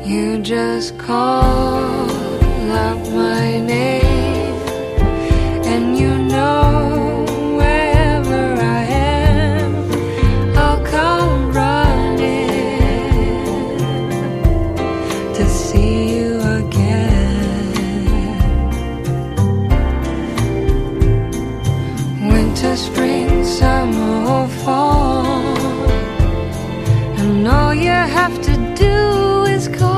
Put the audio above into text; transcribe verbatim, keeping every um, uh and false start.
You just call out my name, and you know wherever I am, I'll come running to see you again. Winter, spring, summer or fall, and all you have to do is call.